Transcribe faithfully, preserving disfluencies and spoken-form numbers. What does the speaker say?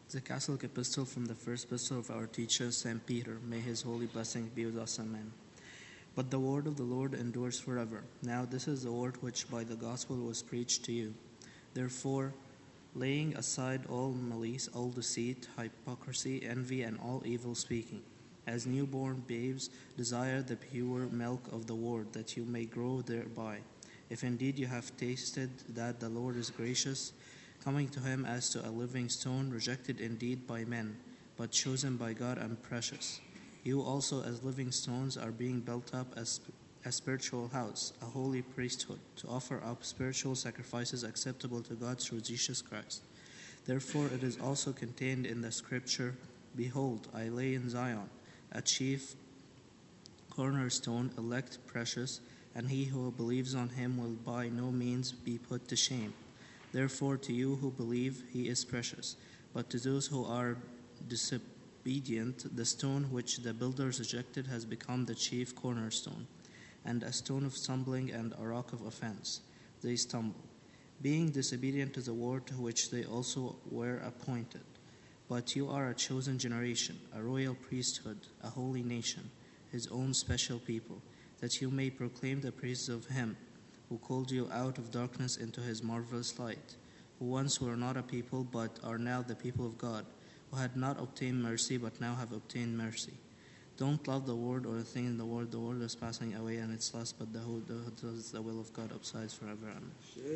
The Catholic Epistle from the first epistle of our teacher, Saint Peter. May his holy blessing be with us. Amen. But the word of the Lord endures forever. Now this is the word which by the gospel was preached to you. Therefore, laying aside all malice, all deceit, hypocrisy, envy, and all evil speaking, as newborn babes, desire the pure milk of the word, that you may grow thereby. If indeed you have tasted that the Lord is gracious, coming to him as to a living stone, rejected indeed by men, but chosen by God and precious. You also, as living stones, are being built up as a spiritual house, a holy priesthood, to offer up spiritual sacrifices acceptable to God through Jesus Christ. Therefore it is also contained in the scripture, Behold, I lay in Zion a chief cornerstone, elect, precious, and he who believes on him will by no means be put to shame. Therefore to you who believe, he is precious. But to those who are disobedient, the stone which the builders rejected has become the chief cornerstone, and a stone of stumbling and a rock of offense. They stumble, being disobedient to the word to which they also were appointed. But you are a chosen generation, a royal priesthood, a holy nation, his own special people, that you may proclaim the praises of him who called you out of darkness into his marvelous light, who once were not a people, but are now the people of God, who had not obtained mercy, but now have obtained mercy. Don't love the world or the thing in the world. The world is passing away and its lust, but the who does the will of God abides forever. Amen.